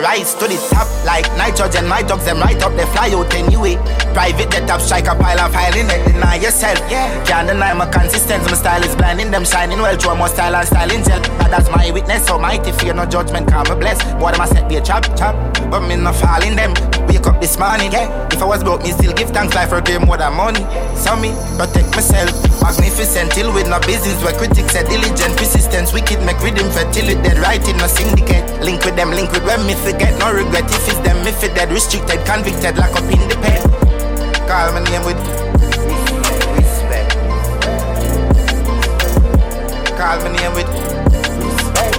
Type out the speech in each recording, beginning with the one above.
rise to the top like nitrogen. My dogs them right up, they fly out anyway. Private jet up, strike a pile and filing it. Deny yourself, can't deny my consistency. My style is blinding them, shining well through more style and styling gel. But that's my witness, so mighty fear no judgment, come a bless. Boy, them a set be a chop, but me not falling them. Wake up this morning, if I was broke, me still give thanks life for game more than money. So me protect myself, magnificent, till with no business where critics say diligent, persistence, wicked make rhythm fertility, dead writing no syndicate. Link with them, link with when me forget, no regret. If it's them, if it dead, restricted, convicted, lock up in the pen. Call my name with respect. Call my name with respect.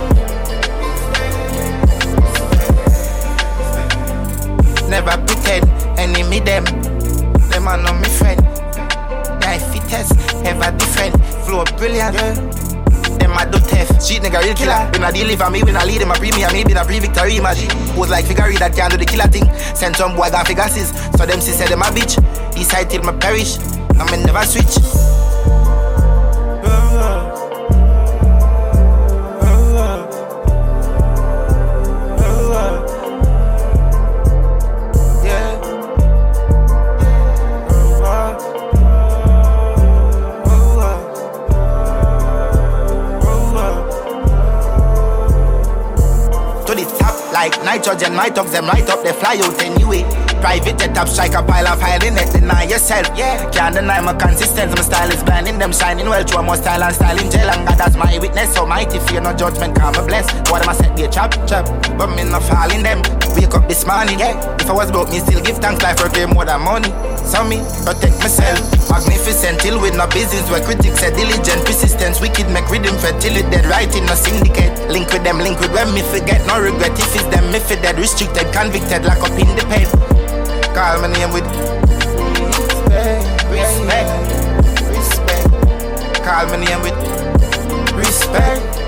Never pretend, enemy them are not my friend. Die fittest, ever different, flow brilliant. Them a do theft, street nigga real killer. When I deliver me, when I lead them a premium, me been a pre-victory imagine. Was like figure that can do the killer thing. Send some boy got figure sis, so them sis say them a bitch. Decide till me perish, I me never switch. Like nitrogen, my dogs them right up, they fly out anyway. Private jet up, strike a pile and file in it. Deny yourself, can't deny my consistency. My style is blinding them, shining well through more style and styling gel. And God that's my witness, so mighty fear no judgment, come a bless. What am I set be a chop, but me not falling them. Wake up this morning, if I was broke, me still give thanks life for pay more than money. So me protect myself, magnificent, till with no business where critics say diligent, persistence, wicked make rhythm fertility, dead writing no syndicate. Link with them, link with when me forget, no regret. If it's them, if it dead, restricted, convicted, lock up in the pen. Call my name with respect. Call my name with respect.